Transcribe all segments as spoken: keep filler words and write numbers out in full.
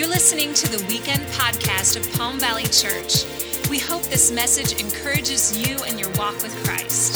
You're listening to the weekend podcast of Palm Valley Church. We hope this message encourages you in your walk with Christ.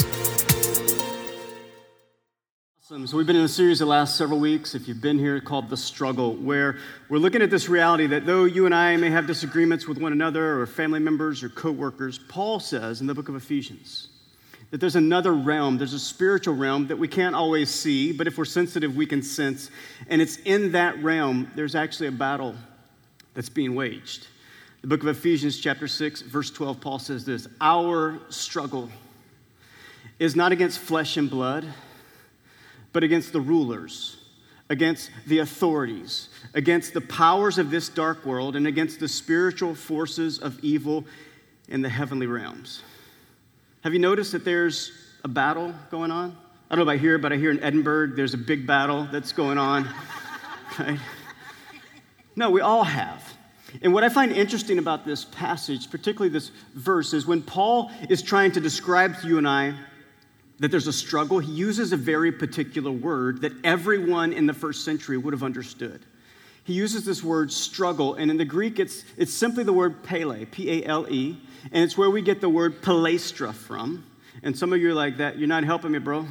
Awesome. So we've been in a series the last several weeks, if you've been here, called The Struggle, where we're looking at this reality that though you and I may have disagreements with one another or family members or co-workers, Paul says in the book of Ephesians that there's another realm, there's a spiritual realm that we can't always see, but if we're sensitive, we can sense. And it's in that realm, there's actually a battle that's being waged. The book of Ephesians chapter six, verse twelve, Paul says this: our struggle is not against flesh and blood, but against the rulers, against the authorities, against the powers of this dark world, and against the spiritual forces of evil in the heavenly realms. Have you noticed that there's a battle going on? I don't know about here, but I hear in Edinburgh there's a big battle that's going on. Right? No, we all have. And what I find interesting about this passage, particularly this verse, is when Paul is trying to describe to you and I that there's a struggle, he uses a very particular word that everyone in the first century would have understood. He uses this word struggle, and in the Greek, it's, it's simply the word pele, P A L E, and it's where we get the word palaestra from. And some of you are like, that, you're not helping me, bro.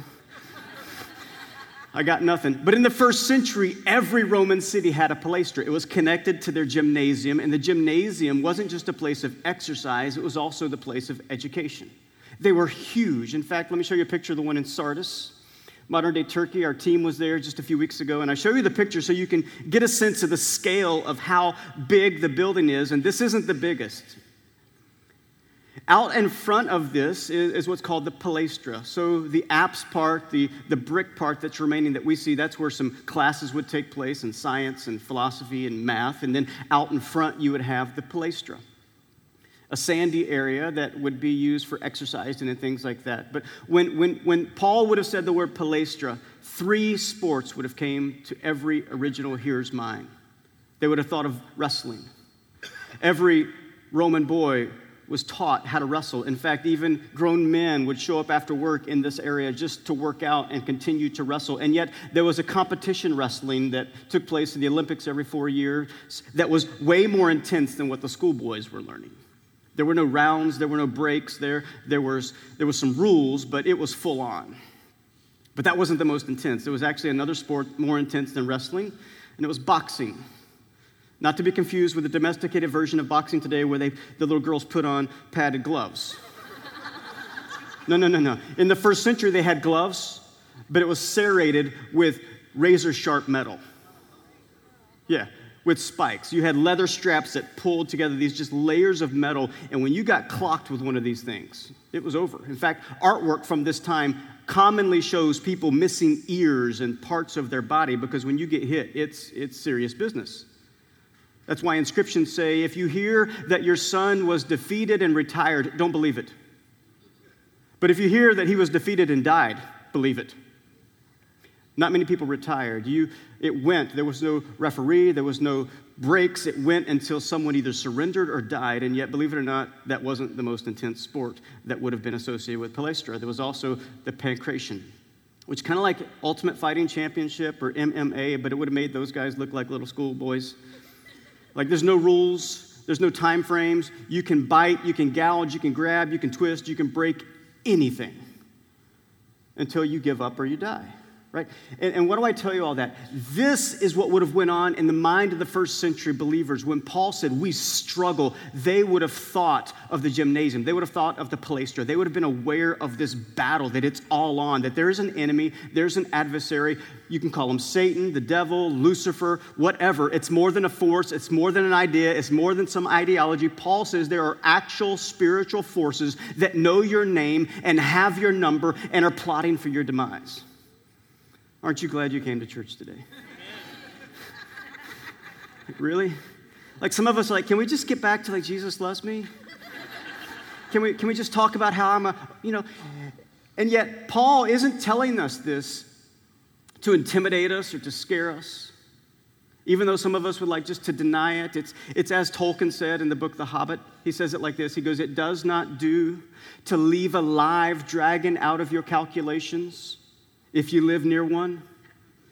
I got nothing. But in the first century, every Roman city had a palaestra. It was connected to their gymnasium, and the gymnasium wasn't just a place of exercise, it was also the place of education. They were huge. In fact, let me show you a picture of the one in Sardis, modern-day Turkey. Our team was there just a few weeks ago, and I show you the picture so you can get a sense of the scale of how big the building is, and this isn't the biggest. Out in front of this is, is what's called the palaestra. So the apse part, the, the brick part that's remaining that we see, that's where some classes would take place in science and philosophy and math, and then out in front you would have the palaestra, a sandy area that would be used for exercising and things like that. But when, when, when Paul would have said the word palaestra, three sports would have came to every original hearer's mind. They would have thought of wrestling. Every Roman boy was taught how to wrestle. In fact, even grown men would show up after work in this area just to work out and continue to wrestle. And yet there was a competition wrestling that took place in the Olympics every four years that was way more intense than what the schoolboys were learning. There were no rounds, there were no breaks, there, there, was, there was some rules, but it was full on. But that wasn't the most intense. There was actually another sport more intense than wrestling, and it was boxing. Not to be confused with the domesticated version of boxing today where they, the little girls put on padded gloves. No, no, no, no. In the first century, they had gloves, but it was serrated with razor-sharp metal. Yeah, with spikes. You had leather straps that pulled together these just layers of metal, and when you got clocked with one of these things, it was over. In fact, artwork from this time commonly shows people missing ears and parts of their body because when you get hit, it's, it's serious business. That's why inscriptions say, if you hear that your son was defeated and retired, don't believe it. But if you hear that he was defeated and died, believe it. Not many people retired. You, it went. There was no referee. There was no breaks. It went until someone either surrendered or died. And yet, believe it or not, that wasn't the most intense sport that would have been associated with palaestra. There was also the pancration, which kind of like Ultimate Fighting Championship or M M A, but it would have made those guys look like little schoolboys. Like there's no rules, there's no time frames. You can bite, you can gouge, you can grab, you can twist, you can break anything until you give up or you die, right? And, and what do I tell you all that? This is what would have went on in the mind of the first century believers. When Paul said we struggle, they would have thought of the gymnasium. They would have thought of the palaestra. They would have been aware of this battle, that it's all on, that there's an enemy, there's an adversary. You can call him Satan, the devil, Lucifer, whatever. It's more than a force. It's more than an idea. It's more than some ideology. Paul says there are actual spiritual forces that know your name and have your number and are plotting for your demise. Aren't you glad you came to church today? Like, really? Like some of us are like, can we just get back to like Jesus loves me? Can we, can we just talk about how I'm a, you know? And yet Paul isn't telling us this to intimidate us or to scare us. Even though some of us would like just to deny it. It's, it's as Tolkien said in the book The Hobbit. He says it like this. He goes, it does not do to leave a live dragon out of your calculations if you live near one.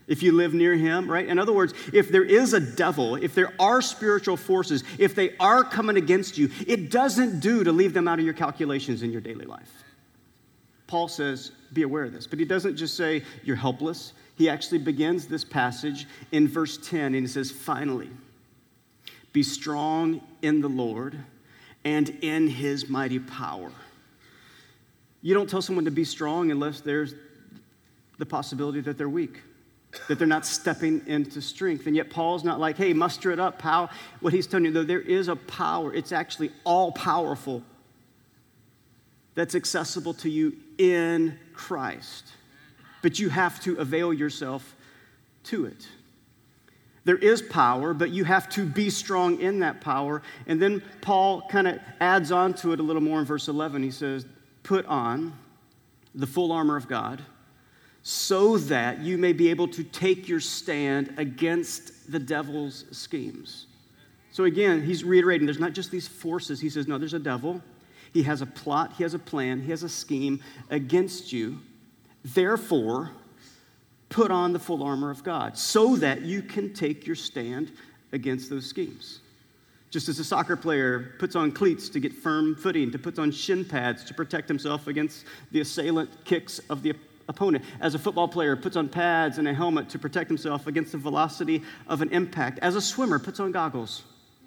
if you live near him, right? In other words, if there is a devil, if there are spiritual forces, if they are coming against you, it doesn't do to leave them out of your calculations in your daily life. Paul says, be aware of this. But he doesn't just say you're helpless. He actually begins this passage in verse ten, and he says, finally, be strong in the Lord and in his mighty power. You don't tell someone to be strong unless there's the possibility that they're weak, that they're not stepping into strength. And yet Paul's not like, hey, muster it up, pal. What he's telling you, though, there is a power. It's actually all-powerful that's accessible to you in Christ. But you have to avail yourself to it. There is power, but you have to be strong in that power. And then Paul kind of adds on to it a little more in verse eleven. He says, put on the full armor of God so that you may be able to take your stand against the devil's schemes. So again, he's reiterating, there's not just these forces. He says, no, there's a devil. He has a plot, he has a plan, he has a scheme against you. Therefore, put on the full armor of God so that you can take your stand against those schemes. Just as a soccer player puts on cleats to get firm footing, to put on shin pads to protect himself against the assailant kicks of the opponent. As a football player puts on pads and a helmet to protect himself against the velocity of an impact. As a swimmer puts on goggles.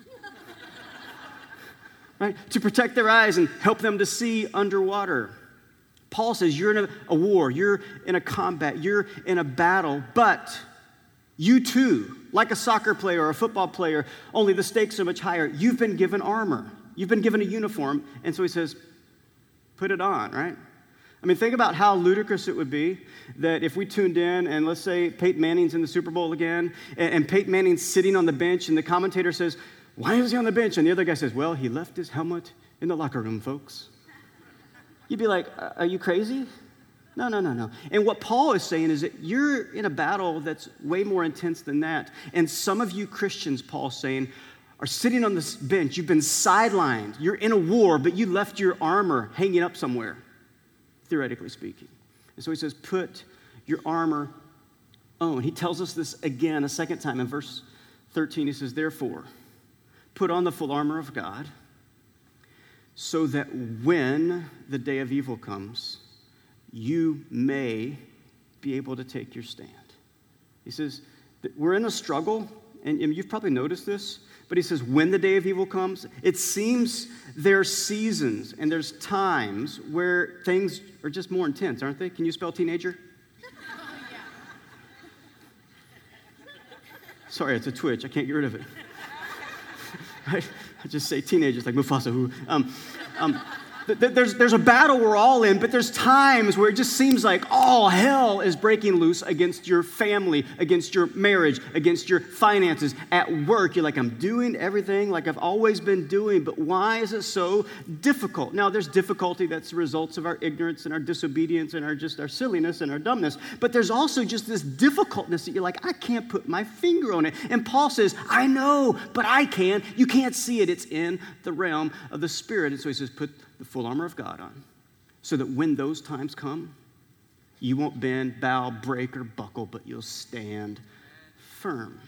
Right? To protect their eyes and help them to see underwater. Paul says you're in a, a war, you're in a combat, you're in a battle, but you too, like a soccer player or a football player, only the stakes are much higher. You've been given armor. You've been given a uniform. And so he says, put it on, right? I mean, think about how ludicrous it would be that if we tuned in and let's say Peyton Manning's in the Super Bowl again, and, and Peyton Manning's sitting on the bench and the commentator says, why is he on the bench? And the other guy says, well, he left his helmet in the locker room, folks. You'd be like, are you crazy? No, no, no, no. And what Paul is saying is that you're in a battle that's way more intense than that. And some of you Christians, Paul's saying, are sitting on this bench. You've been sidelined. You're in a war, but you left your armor hanging up somewhere, theoretically speaking. And so he says, put your armor on. He tells us this again a second time in verse thirteen. He says, therefore, put on the full armor of God so that when the day of evil comes, you may be able to take your stand. He says, we're in a struggle, and you've probably noticed this, but he says, when the day of evil comes, it seems there are seasons and there's times where things are just more intense, aren't they? Can you spell teenager? Sorry, it's a twitch. I can't get rid of it. Right? I just say teenagers like Mufasa. Who, um, um, th- there's, there's a battle we're all in, but there's times where it just seems like all hell is breaking loose against your family, against your marriage, against your finances. At work, you're like, I'm doing everything like I've always been doing, but why is it so difficult? Now, there's difficulty that's the results of our ignorance and our disobedience and our just our silliness and our dumbness, but there's also just this difficultness that you're like, I can't put my finger on it. And Paul says, I know, but I can. You can't see it. It's in the realm of the Spirit. And so he says, put the full armor of God on so that when those times come, you won't bend, bow, break, or buckle, but you'll stand firm.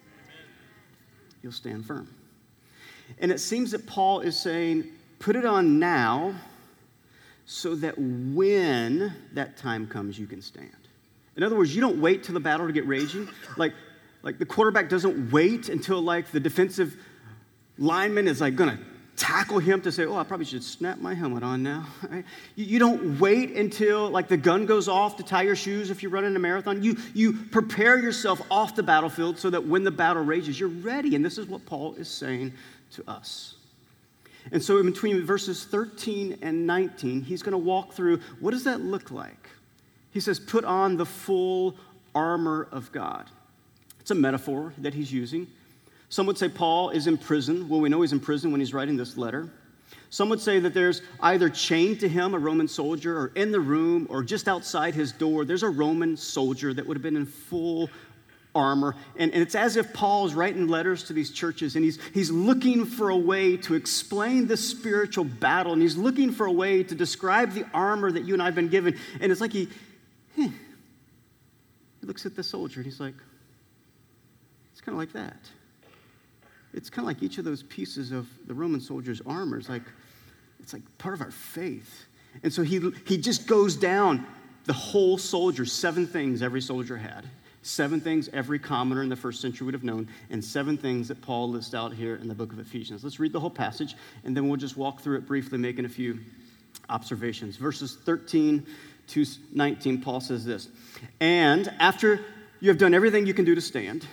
You'll stand firm. And it seems that Paul is saying, put it on now so that when that time comes, you can stand. In other words, you don't wait till the battle to get raging. Like, like the quarterback doesn't wait until like the defensive lineman is like going to tackle him to say, oh, I probably should snap my helmet on now. Right? You, you don't wait until like the gun goes off to tie your shoes if you're running a marathon. You, you prepare yourself off the battlefield so that when the battle rages, you're ready. And this is what Paul is saying to us. And so in between verses thirteen and nineteen, he's going to walk through, what does that look like? He says, put on the full armor of God. It's a metaphor that he's using. Some would say Paul is in prison. Well, we know he's in prison when he's writing this letter. Some would say that there's either chained to him a Roman soldier, or in the room, or just outside his door, there's a Roman soldier that would have been in full armor. And, and it's as if Paul's writing letters to these churches, and he's, he's looking for a way to explain this spiritual battle, and he's looking for a way to describe the armor that you and I have been given. And it's like he, eh, it looks at the soldier and he's like, it's kind of like that. It's kind of like each of those pieces of the Roman soldier's armor is like, it's like part of our faith. And so he he just goes down the whole soldier, seven things every soldier had, seven things every commoner in the first century would have known, and seven things that Paul lists out here in the book of Ephesians. Let's read the whole passage, and then we'll just walk through it briefly, making a few observations. Verses thirteen to nineteen, Paul says this, and after you have done everything you can do to stand,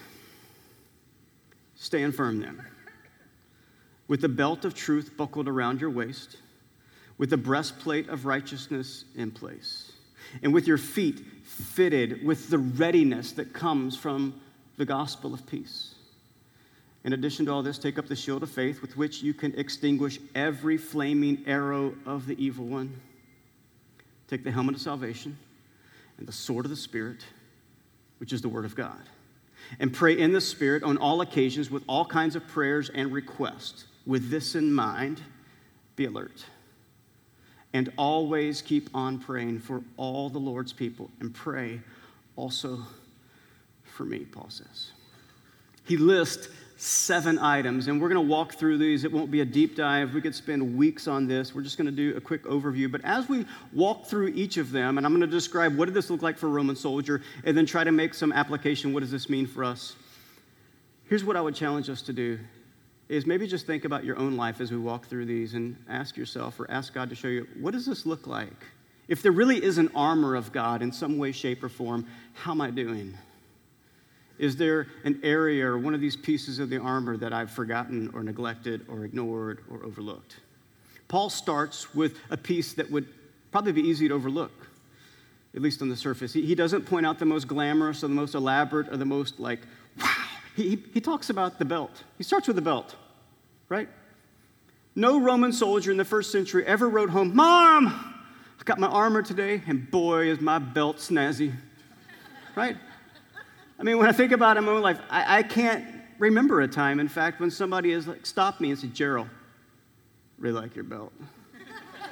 stand firm then, with the belt of truth buckled around your waist, with the breastplate of righteousness in place, and with your feet fitted with the readiness that comes from the gospel of peace. In addition to all this, take up the shield of faith with which you can extinguish every flaming arrow of the evil one. Take the helmet of salvation and the sword of the Spirit, which is the word of God. And pray in the Spirit on all occasions with all kinds of prayers and requests. With this in mind, be alert. And always keep on praying for all the Lord's people. And pray also for me, Paul says. He lists seven items, and we're going to walk through these. It won't be a deep dive. We could spend weeks on this. We're just going to do a quick overview. But as we walk through each of them, and I'm going to describe what did this look like for a Roman soldier, and then try to make some application. What does this mean for us? Here's what I would challenge us to do, is maybe just think about your own life as we walk through these and ask yourself or ask God to show you, what does this look like? If there really is an armor of God in some way, shape, or form, how am I doing? Is there an area or one of these pieces of the armor that I've forgotten or neglected or ignored or overlooked? Paul starts with a piece that would probably be easy to overlook, at least on the surface. He, he doesn't point out the most glamorous or the most elaborate or the most like, wow. He, he, he talks about the belt. He starts with the belt, right? No Roman soldier in the first century ever wrote home, Mom, I got my armor today, and boy, is my belt snazzy, right? I mean, when I think about it in my own life, I, I can't remember a time, in fact, when somebody has like stopped me and said, Gerald, really like your belt. I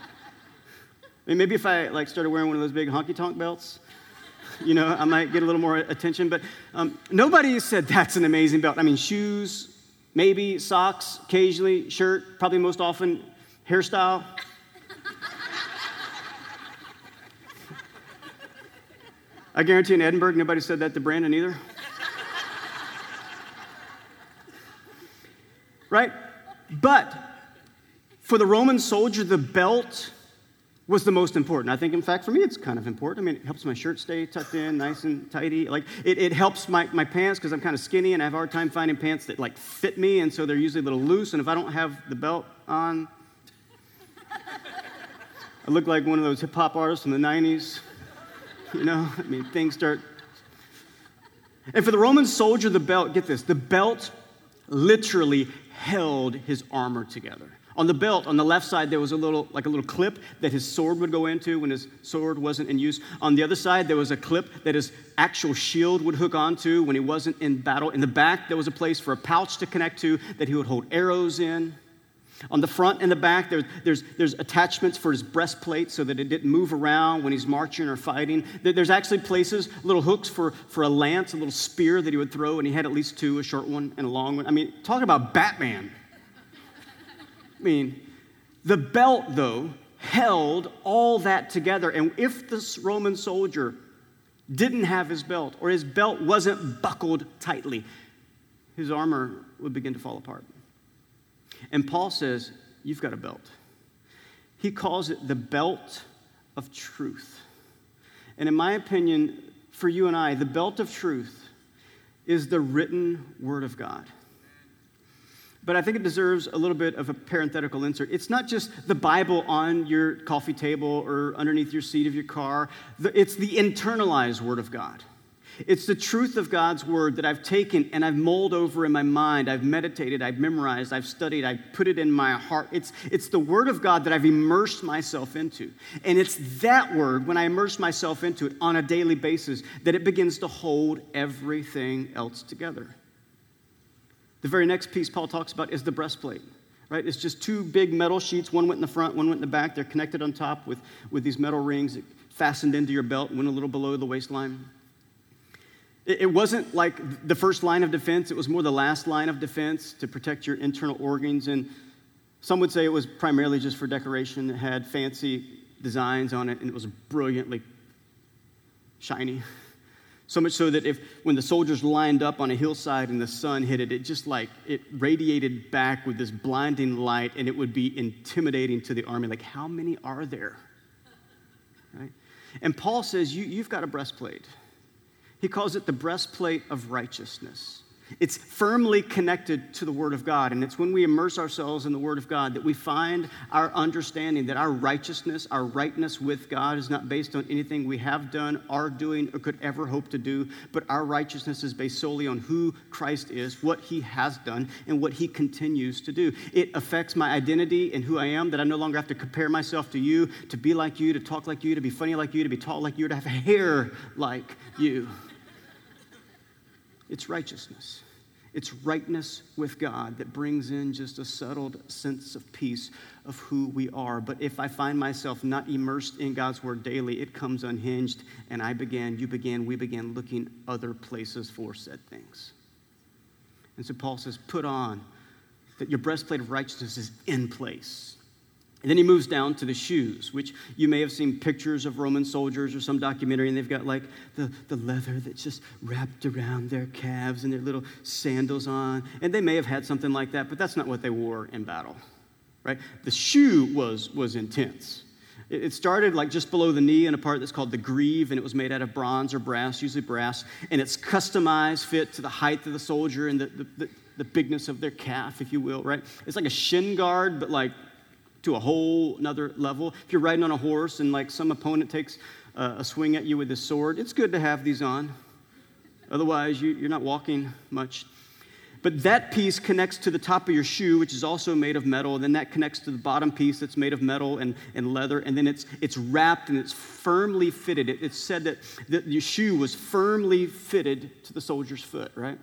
mean, maybe if I like started wearing one of those big honky-tonk belts, you know, I might get a little more attention. But um, nobody said that's an amazing belt. I mean, shoes, maybe socks, occasionally, shirt, probably most often hairstyle. I guarantee in Edinburgh, nobody said that to Brandon either. Right? But for the Roman soldier, the belt was the most important. I think, in fact, for me, it's kind of important. I mean, it helps my shirt stay tucked in, nice and tidy. Like, it, it helps my, my pants because I'm kind of skinny and I have a hard time finding pants that, like, fit me, and so they're usually a little loose, and if I don't have the belt on, I look like one of those hip-hop artists from the nineties. You know, I mean, things start. And for the Roman soldier, the belt, get this, the belt literally held his armor together. On the belt, on the left side, there was a little, like a little clip that his sword would go into when his sword wasn't in use. On the other side, there was a clip that his actual shield would hook onto when he wasn't in battle. In the back, there was a place for a pouch to connect to that he would hold arrows in. On the front and the back, there, there's, there's attachments for his breastplate so that it didn't move around when he's marching or fighting. There's actually places, little hooks for, for a lance, a little spear that he would throw, and he had at least two, a short one and a long one. I mean, talk about Batman. I mean, the belt, though, held all that together. And if this Roman soldier didn't have his belt, or his belt wasn't buckled tightly, his armor would begin to fall apart. And Paul says, you've got a belt. He calls it the belt of truth. And in my opinion, for you and I, the belt of truth is the written word of God. But I think it deserves a little bit of a parenthetical insert. It's not just the Bible on your coffee table or underneath your seat of your car. It's the internalized word of God. It's the truth of God's word that I've taken and I've mulled over in my mind. I've meditated, I've memorized, I've studied, I've put it in my heart. It's, it's the word of God that I've immersed myself into. And it's that word, when I immerse myself into it on a daily basis, that it begins to hold everything else together. The very next piece Paul talks about is the breastplate, right? It's just two big metal sheets. One went in the front, one went in the back. They're connected on top with, with these metal rings that fastened into your belt and went a little below the waistline. It, it wasn't like the first line of defense. It was more the last line of defense to protect your internal organs. And some would say it was primarily just for decoration. It had fancy designs on it, and it was brilliantly shiny. So much so that if when the soldiers lined up on a hillside and the sun hit it, it just like, it radiated back with this blinding light, and it would be intimidating to the army. Like, how many are there? Right? And Paul says, you, you've got a breastplate. He calls it the breastplate of righteousness. It's firmly connected to the Word of God, and it's when we immerse ourselves in the Word of God that we find our understanding that our righteousness, our rightness with God is not based on anything we have done, are doing, or could ever hope to do, but our righteousness is based solely on who Christ is, what He has done, and what He continues to do. It affects my identity and who I am, that I no longer have to compare myself to you, to be like you, to talk like you, to be funny like you, to be tall like you, to have hair like you. It's righteousness. It's rightness with God that brings in just a settled sense of peace of who we are. But if I find myself not immersed in God's word daily, it comes unhinged, and I began, you began, we began looking other places for said things. And so Paul says, put on that your breastplate of righteousness is in place. And then he moves down to the shoes, which you may have seen pictures of Roman soldiers or some documentary, and they've got like the, the leather that's just wrapped around their calves and their little sandals on. And they may have had something like that, but that's not what they wore in battle, right? The shoe was, was intense. It, it started like just below the knee in a part that's called the greave, and it was made out of bronze or brass, usually brass, and it's customized fit to the height of the soldier and the, the, the, the bigness of their calf, if you will, right? It's like a shin guard, but like to a whole another level. If you're riding on a horse and like some opponent takes uh, a swing at you with his sword, it's good to have these on. Otherwise, you, you're not walking much. But that piece connects to the top of your shoe, which is also made of metal. And then that connects to the bottom piece that's made of metal and, and leather. And then it's it's wrapped and it's firmly fitted. It, it's said that, that your shoe was firmly fitted to the soldier's foot, right?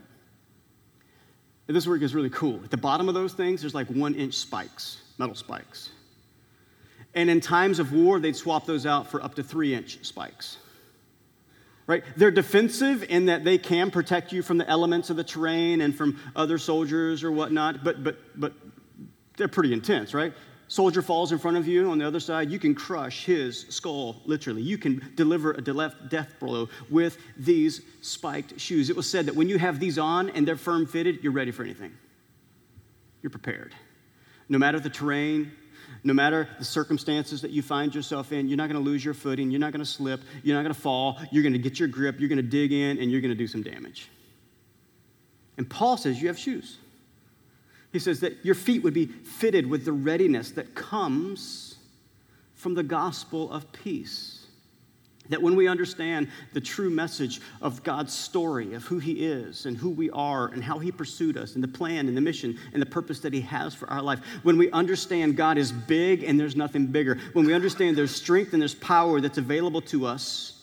And this is where it gets really cool. At the bottom of those things, there's like one-inch spikes. Metal spikes. And in times of war, they'd swap those out for up to three-inch spikes. Right? They're defensive in that they can protect you from the elements of the terrain and from other soldiers or whatnot, but but but they're pretty intense, right? Soldier falls in front of you on the other side, you can crush his skull, literally. You can deliver a death blow with these spiked shoes. It was said that when you have these on and they're firm fitted, you're ready for anything. You're prepared. No matter the terrain, no matter the circumstances that you find yourself in, you're not going to lose your footing, you're not going to slip, you're not going to fall, you're going to get your grip, you're going to dig in, and you're going to do some damage. And Paul says you have shoes. He says that your feet would be fitted with the readiness that comes from the gospel of peace. That when we understand the true message of God's story, of who He is and who we are and how He pursued us and the plan and the mission and the purpose that He has for our life, when we understand God is big and there's nothing bigger, when we understand there's strength and there's power that's available to us,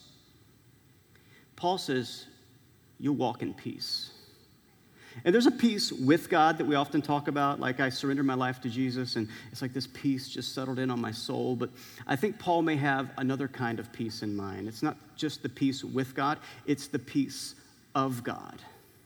Paul says, you'll walk in peace. And there's a peace with God that we often talk about, like I surrendered my life to Jesus, and it's like this peace just settled in on my soul. But I think Paul may have another kind of peace in mind. It's not just the peace with God, it's the peace of God.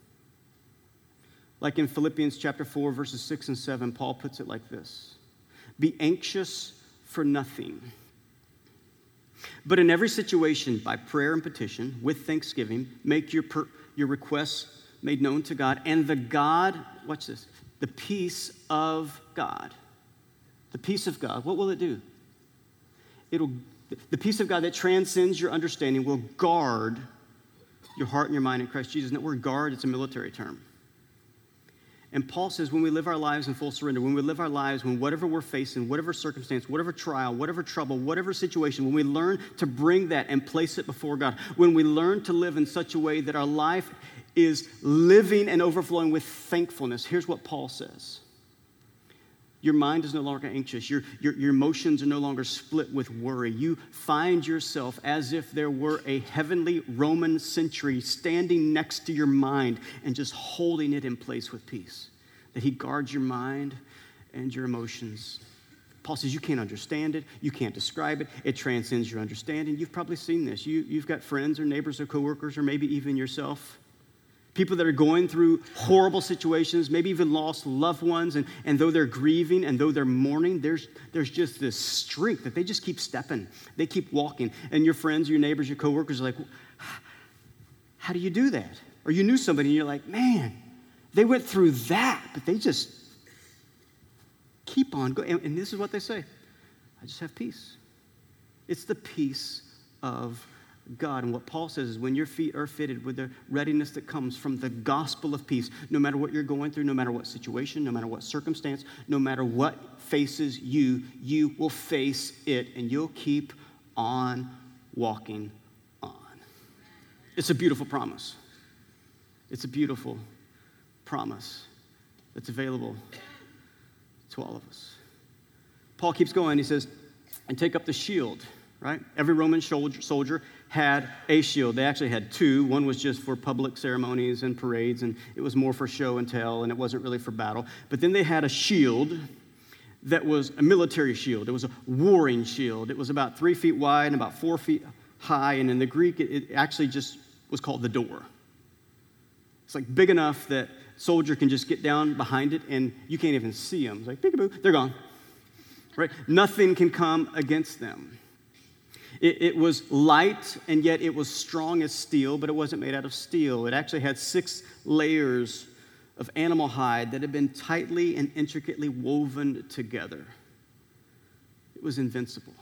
Like in Philippians chapter four, verses six and seven, Paul puts it like this: be anxious for nothing, but in every situation, by prayer and petition, with thanksgiving, make your per- your requests made known to God, and the God, watch this, the peace of God. The peace of God, what will it do? It'll, the peace of God that transcends your understanding will guard your heart and your mind in Christ Jesus. And that word guard, it's a military term. And Paul says when we live our lives in full surrender, when we live our lives, when whatever we're facing, whatever circumstance, whatever trial, whatever trouble, whatever situation, when we learn to bring that and place it before God, when we learn to live in such a way that our life is living and overflowing with thankfulness, here's what Paul says. Your mind is no longer anxious. Your, your, your emotions are no longer split with worry. You find yourself as if there were a heavenly Roman sentry standing next to your mind and just holding it in place with peace. That he guards your mind and your emotions. Paul says you can't understand it. You can't describe it. It transcends your understanding. You've probably seen this. You, you've got friends or neighbors or coworkers or maybe even yourself People that are going through horrible situations, maybe even lost loved ones, and, and though they're grieving and though they're mourning, there's, there's just this strength that they just keep stepping. They keep walking. And your friends, your neighbors, your coworkers are like, how do you do that? Or you knew somebody and you're like, man, they went through that, but they just keep on going. And, and this is what they say, I just have peace. It's the peace of God. And what Paul says is when your feet are fitted with the readiness that comes from the gospel of peace, no matter what you're going through, no matter what situation, no matter what circumstance, no matter what faces you, you will face it and you'll keep on walking on. It's a beautiful promise. It's a beautiful promise that's available to all of us. Paul keeps going. He says, and take up the shield, right? Every Roman soldier, soldier had a shield. They actually had two. One was just for public ceremonies and parades, and it was more for show and tell, and it wasn't really for battle. But then they had a shield that was a military shield. It was a warring shield. It was about three feet wide and about four feet high, and in the Greek, it, it actually just was called the door. It's like big enough that soldier can just get down behind it, and you can't even see them. It's like, peekaboo, they're gone. Right? Nothing can come against them. It, it was light, and yet it was strong as steel, but it wasn't made out of steel. It actually had six layers of animal hide that had been tightly and intricately woven together. It was invincible.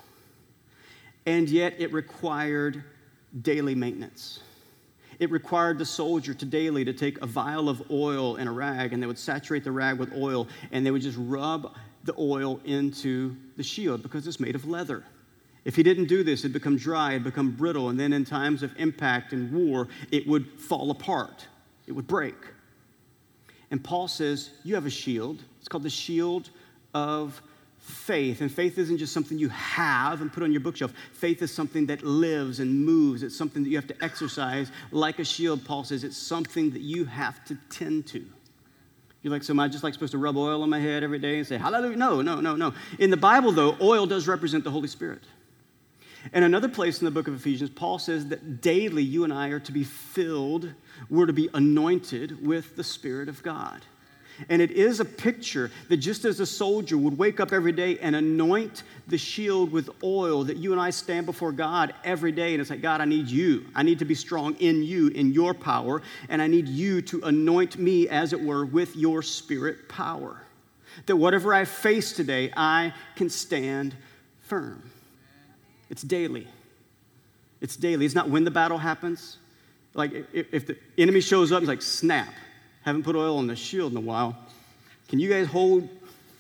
And yet it required daily maintenance. It required the soldier to daily to take a vial of oil and a rag, and they would saturate the rag with oil, and they would just rub the oil into the shield because it's made of leather. If he didn't do this, it'd become dry, it'd become brittle, and then in times of impact and war, it would fall apart. It would break. And Paul says, you have a shield. It's called the shield of faith. And faith isn't just something you have and put on your bookshelf. Faith is something that lives and moves. It's something that you have to exercise like a shield. Paul says it's something that you have to tend to. You're like, so am I just like supposed to rub oil on my head every day and say, hallelujah? No, no, no, no. In the Bible, though, oil does represent the Holy Spirit. And another place in the book of Ephesians, Paul says that daily you and I are to be filled, we're to be anointed with the Spirit of God. And it is a picture that just as a soldier would wake up every day and anoint the shield with oil, that you and I stand before God every day and it's like, God, I need you. I need to be strong in you, in your power, and I need you to anoint me, as it were, with your Spirit power. That whatever I face today, I can stand firm. It's daily. It's daily. It's not when the battle happens. Like if, if the enemy shows up, it's like, snap. Haven't put oil on the shield in a while. Can you guys hold?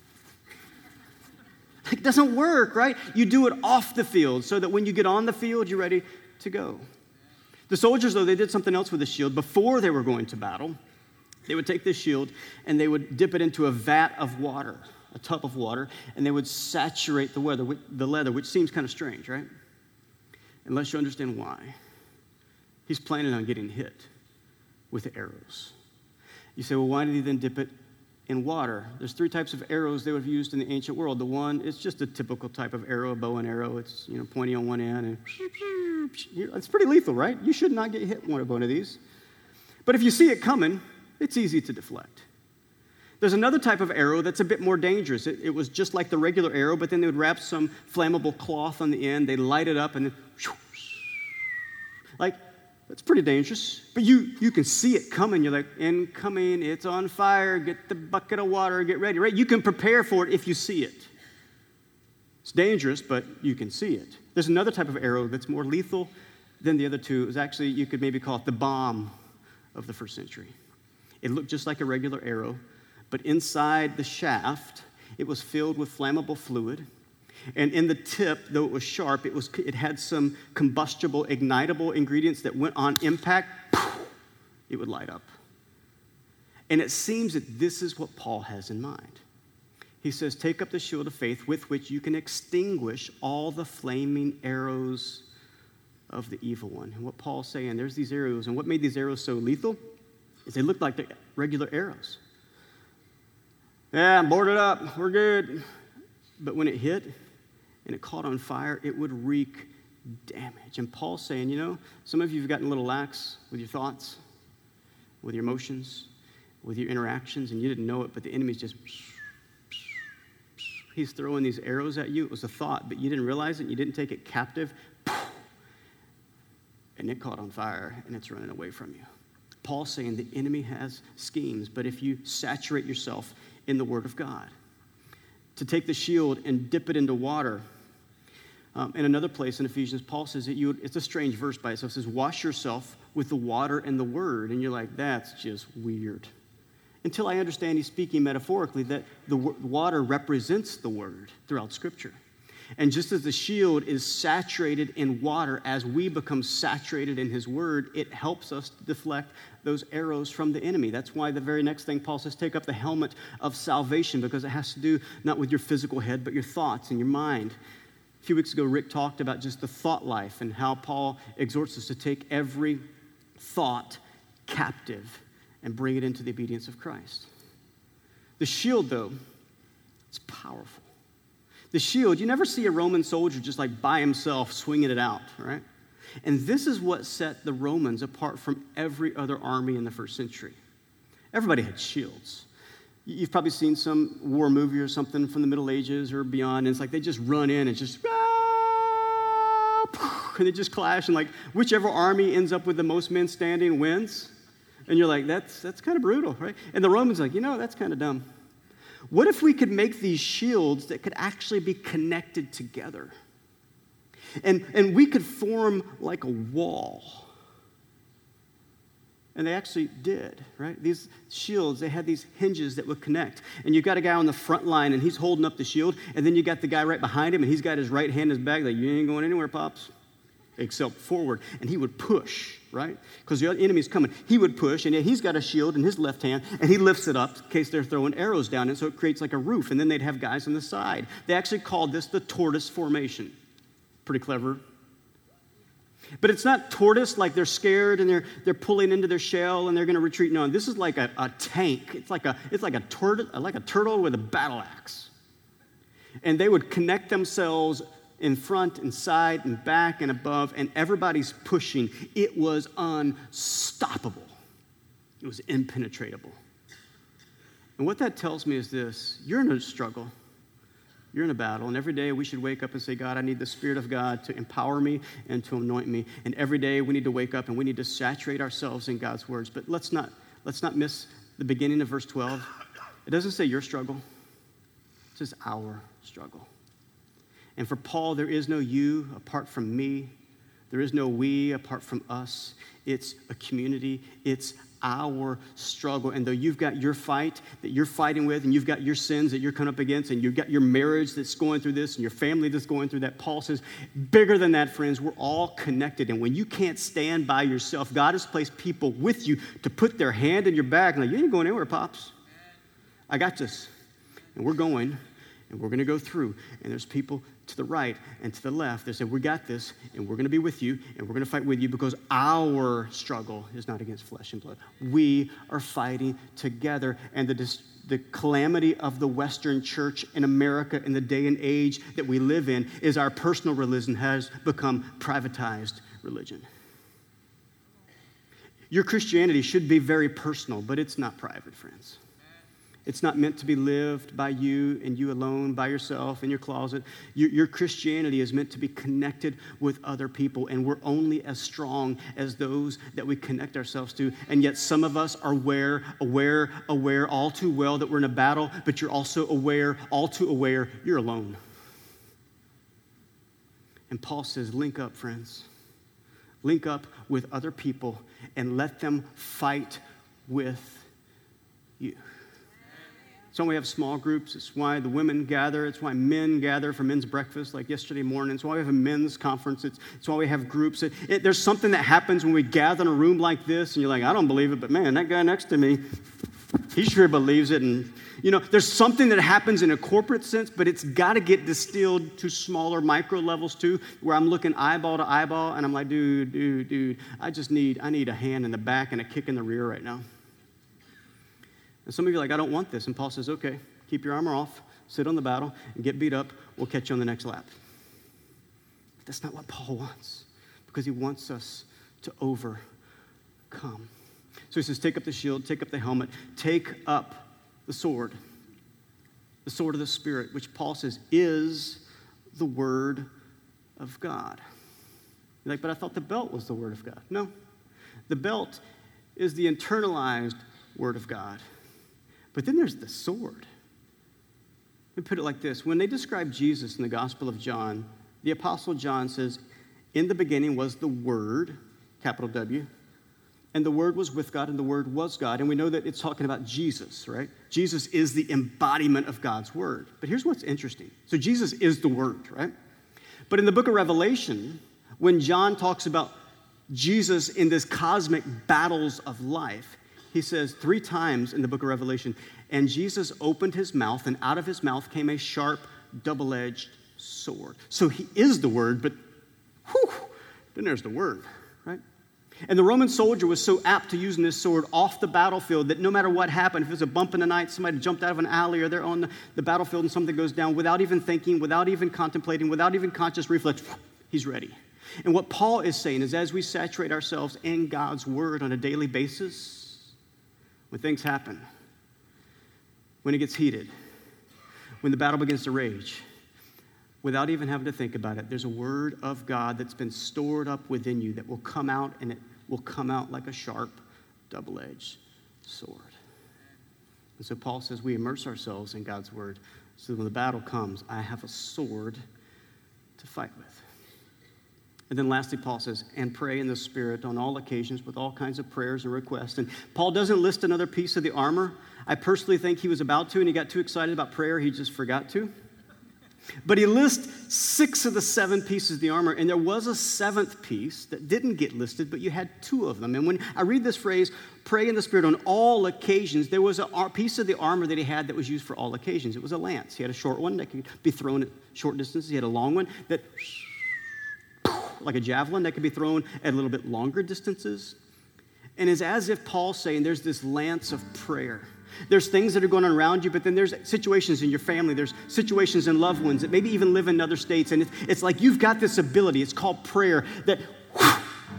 It doesn't work, right? You do it off the field so that when you get on the field, you're ready to go. The soldiers, though, they did something else with the shield. Before they were going to battle, they would take this shield and they would dip it into a vat of water, a tub of water, and they would saturate the leather, the leather, which seems kind of strange, right? Unless you understand why. He's planning on getting hit with arrows. You say, well, why did he then dip it in water? There's three types of arrows they would have used in the ancient world. The one, it's just a typical type of arrow, a bow and arrow. It's, you know, pointy on one end, and it's pretty lethal, right? You should not get hit with one of these. But if you see it coming, it's easy to deflect. There's another type of arrow that's a bit more dangerous. It, it was just like the regular arrow, but then they would wrap some flammable cloth on the end. They light it up, and then, like, that's pretty dangerous. But you you can see it coming. You're like, incoming, it's on fire, get the bucket of water, get ready, right? You can prepare for it if you see it. It's dangerous, but you can see it. There's another type of arrow that's more lethal than the other two. It was actually, you could maybe call it the bomb of the first century. It looked just like a regular arrow, but inside the shaft, it was filled with flammable fluid. And in the tip, though it was sharp, it was it had some combustible, ignitable ingredients that went on impact, it would light up. And it seems that this is what Paul has in mind. He says, take up the shield of faith with which you can extinguish all the flaming arrows of the evil one. And what Paul's saying, there's these arrows, and what made these arrows so lethal is they looked like the regular arrows. Yeah, I'm boarded up, we're good. But when it hit, and it caught on fire, it would wreak damage. And Paul's saying, you know, some of you have gotten a little lax with your thoughts. with your emotions, with your interactions, and you didn't know it, but the enemy's just, he's throwing these arrows at you. It was a thought, but you didn't realize it, and you didn't take it captive, and it caught on fire, and it's running away from you. Paul's saying the enemy has schemes, but if you saturate yourself in the Word of God, to take the shield and dip it into water. Um, in another place in Ephesians, Paul says that you, it's a strange verse by itself. It says, wash yourself with the water and the Word. And you're like, that's just weird. Until I understand he's speaking metaphorically, that the w- water represents the Word throughout Scripture. And just as the shield is saturated in water, as we become saturated in his word, it helps us to deflect those arrows from the enemy. That's why the very next thing Paul says, take up the helmet of salvation, because it has to do not with your physical head, but your thoughts and your mind. A few weeks ago, Rick talked about just the thought life and how Paul exhorts us to take every thought captive and bring it into the obedience of Christ. The shield, though, it's powerful. The shield, you never see a Roman soldier just like by himself swinging it out, right? And this is what set the Romans apart from every other army in the first century. Everybody had shields. You've probably seen some war movie or something from the Middle Ages or beyond, and it's like they just run in and just, and they just clash, and like whichever army ends up with the most men standing wins. And you're like, that's, that's kind of brutal, right? And the Romans are like, you know, that's kind of dumb. What if we could make these shields that could actually be connected together? And, and we could form like a wall. And they actually did, right? These shields, they had these hinges that would connect. And you've got a guy on the front line, and he's holding up the shield. And then you got the guy right behind him, and he's got his right hand in his back, like, you ain't going anywhere, Pops. Except forward. And he would push, right? Because the enemy's coming. He would push, and he's got a shield in his left hand, and he lifts it up in case they're throwing arrows down, and so it creates like a roof. And then they'd have guys on the side. They actually called this the tortoise formation. Pretty clever. But it's not tortoise like they're scared and they're they're pulling into their shell and they're going to retreat. No, this is like a, a tank. It's like a it's like a turtle like a turtle with a battle axe. And they would connect themselves in front and side and back and above, and everybody's pushing. It was unstoppable. It was impenetrable. And what that tells me is this: you're in a struggle. You're in a battle, and every day we should wake up and say, God, I need the Spirit of God to empower me and to anoint me. And every day we need to wake up and we need to saturate ourselves in God's words. But let's not let's not miss the beginning of verse twelve. It doesn't say your struggle. It says our struggle. And for Paul, there is no you apart from me. There is no we apart from us. It's a community. It's our struggle. And though you've got your fight that you're fighting with, and you've got your sins that you're coming up against, and you've got your marriage that's going through this, and your family that's going through that, Paul says, bigger than that, friends, we're all connected. And when you can't stand by yourself, God has placed people with you to put their hand in your back and like, you ain't going anywhere, Pops. I got this. And we're going, and we're going to go through. And there's people to the right and to the left. They say, we got this, and we're going to be with you, and we're going to fight with you, because our struggle is not against flesh and blood. We are fighting together. And the, dis- the calamity of the Western church in America in the day and age that we live in is our personal religion has become privatized religion. Your Christianity should be very personal, but it's not private, friends. It's not meant to be lived by you and you alone, by yourself, in your closet. Your, your Christianity is meant to be connected with other people, and we're only as strong as those that we connect ourselves to. And yet some of us are aware, aware, aware all too well that we're in a battle, but you're also aware, all too aware, you're alone. And Paul says, link up, friends. Link up with other people and let them fight with you. It's why we have small groups. It's why the women gather. It's why men gather for men's breakfast like yesterday morning. It's why we have a men's conference. It's, it's why we have groups. It, it, there's something that happens when we gather in a room like this, and you're like, I don't believe it, but man, that guy next to me, he sure believes it. And, you know, there's something that happens in a corporate sense, but it's got to get distilled to smaller micro levels too, where I'm looking eyeball to eyeball, and I'm like, dude, dude, dude, I just need, I need a hand in the back and a kick in the rear right now. And some of you are like, I don't want this. And Paul says, okay, keep your armor off, sit on the battle, and get beat up. We'll catch you on the next lap. But that's not what Paul wants, because he wants us to overcome. So So he says, take up the shield, take up the helmet, take up the sword, the sword of the Spirit, which Paul says is the word of God. You're like, but I thought the belt was the word of God. No, the belt is the internalized word of God. But then there's the sword. Let me put it like this. When they describe Jesus in the Gospel of John, the Apostle John says, in the beginning was the Word, capital W, and the Word was with God, and the Word was God. And we know that it's talking about Jesus, right? Jesus is the embodiment of God's Word. But here's what's interesting. So Jesus is the Word, right? But in the book of Revelation, when John talks about Jesus in this cosmic battles of life, he says three times in the book of Revelation, and Jesus opened his mouth, and out of his mouth came a sharp, double-edged sword. So he is the Word, but whew, then there's the Word, right? And the Roman soldier was so apt to using this sword off the battlefield that no matter what happened, if it was a bump in the night, somebody jumped out of an alley, or they're on the, the battlefield and something goes down, without even thinking, without even contemplating, without even conscious reflex, he's ready. And what Paul is saying is, as we saturate ourselves in God's Word on a daily basis, when things happen, when it gets heated, when the battle begins to rage, without even having to think about it, there's a word of God that's been stored up within you that will come out, and it will come out like a sharp, double-edged sword. And so Paul says we immerse ourselves in God's word so that when the battle comes, I have a sword to fight with. And then lastly, Paul says, and pray in the Spirit on all occasions with all kinds of prayers and requests. And Paul doesn't list another piece of the armor. I personally think he was about to, and he got too excited about prayer, he just forgot to. But he lists six of the seven pieces of the armor, and there was a seventh piece that didn't get listed, but you had two of them. And when I read this phrase, pray in the Spirit on all occasions, there was a piece of the armor that he had that was used for all occasions. It was a lance. He had a short one that could be thrown at short distances. He had a long one that, like a javelin, that could be thrown at a little bit longer distances. And it's as if Paul's saying there's this lance of prayer. There's things that are going on around you, but then there's situations in your family. There's situations in loved ones that maybe even live in other states. And it's, it's like you've got this ability. It's called prayer that, whoosh,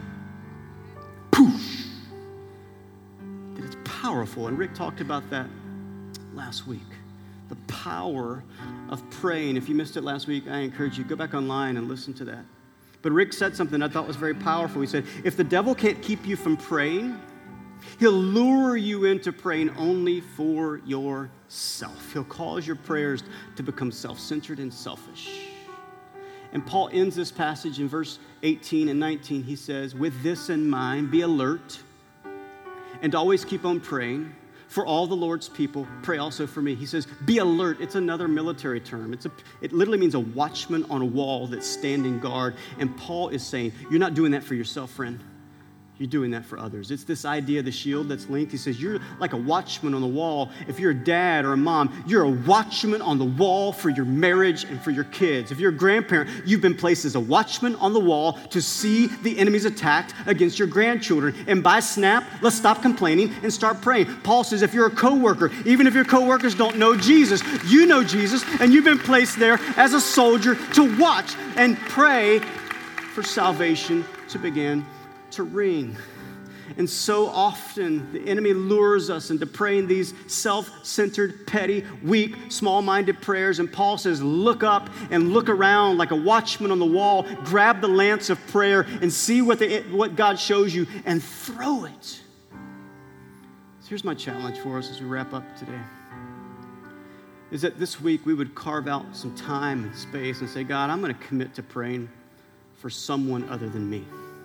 poosh, that it's powerful. And Rick talked about that last week. The power of praying. If you missed it last week, I encourage you, go back online and listen to that. But Rick said something I thought was very powerful. He said, if the devil can't keep you from praying, he'll lure you into praying only for yourself. He'll cause your prayers to become self-centered and selfish. And Paul ends this passage in verse eighteen and nineteen. He says, with this in mind, be alert and always keep on praying for all the Lord's people. Pray also for me. He says, be alert. It's another military term. It's a, it literally means a watchman on a wall that's standing guard. And Paul is saying, you're not doing that for yourself, friend. You're doing that for others. It's this idea of the shield that's linked. He says, you're like a watchman on the wall. If you're a dad or a mom, you're a watchman on the wall for your marriage and for your kids. If you're a grandparent, you've been placed as a watchman on the wall to see the enemies attacked against your grandchildren. And by snap, let's stop complaining and start praying. Paul says, if you're a coworker, even if your coworkers don't know Jesus, you know Jesus, and you've been placed there as a soldier to watch and pray for salvation to begin to ring. And so often the enemy lures us into praying these self-centered, petty, weak, small-minded prayers. And Paul says, look up and look around like a watchman on the wall. Grab the lance of prayer and see what, the, what God shows you and throw it. So here's my challenge for us as we wrap up today. Is that this week we would carve out some time and space and say, God, I'm going to commit to praying for someone other than me.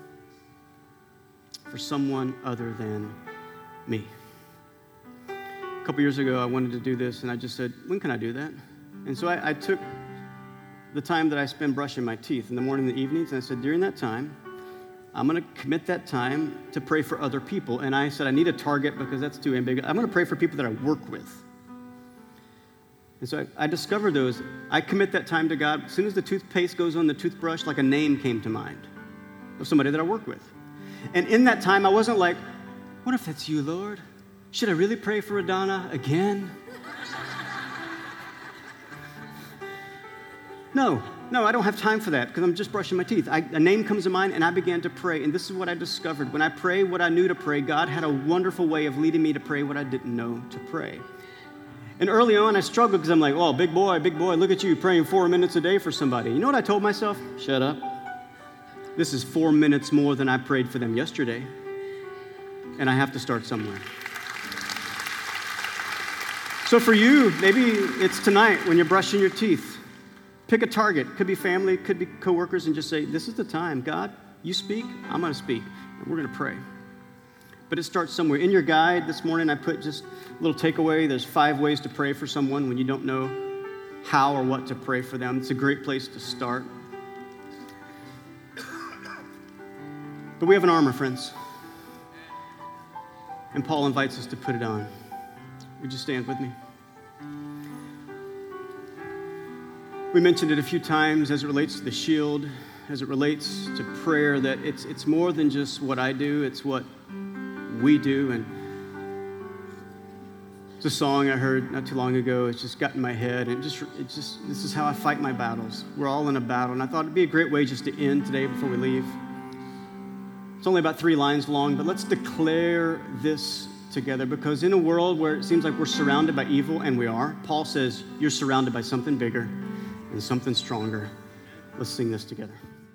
For someone other than me. A couple years ago, I wanted to do this, and I just said, when can I do that? And so I, I took the time that I spend brushing my teeth in the morning and the evenings, and I said, during that time, I'm going to commit that time to pray for other people. And I said, I need a target because that's too ambiguous. I'm going to pray for people that I work with. And so I, I discovered those. I commit that time to God. As soon as the toothpaste goes on the toothbrush, like a name came to mind of somebody that I work with. And in that time, I wasn't like, what if that's you, Lord? Should I really pray for Adana again? No, no, I don't have time for that because I'm just brushing my teeth. I, a name comes to mind, and I began to pray, and this is what I discovered. When I pray what I knew to pray, God had a wonderful way of leading me to pray what I didn't know to pray. And early on, I struggled because I'm like, oh, big boy, big boy, look at you praying four minutes a day for somebody. You know what I told myself? Shut up. This is four minutes more than I prayed for them yesterday, and I have to start somewhere. So for you, maybe it's tonight when you're brushing your teeth. Pick a target. Could be family, could be coworkers, and just say, this is the time. God, you speak, I'm going to speak, and we're going to pray. But it starts somewhere. In your guide this morning, I put just a little takeaway. There's five ways to pray for someone when you don't know how or what to pray for them. It's a great place to start. But we have an armor, friends. And Paul invites us to put it on. Would you stand with me? We mentioned it a few times as it relates to the shield, as it relates to prayer, that it's it's more than just what I do, it's what we do. And it's a song I heard not too long ago. It's just got in my head, and it just it just this is how I fight my battles. We're all in a battle, and I thought it'd be a great way just to end today before we leave. It's only about three lines long, but let's declare this together, because in a world where it seems like we're surrounded by evil, and we are, Paul says you're surrounded by something bigger and something stronger. Let's sing this together.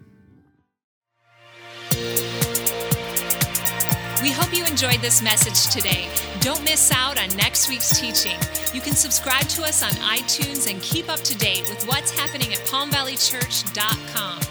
We hope you enjoyed this message today. Don't miss out on next week's teaching. You can subscribe to us on iTunes and keep up to date with what's happening at palm valley church dot com.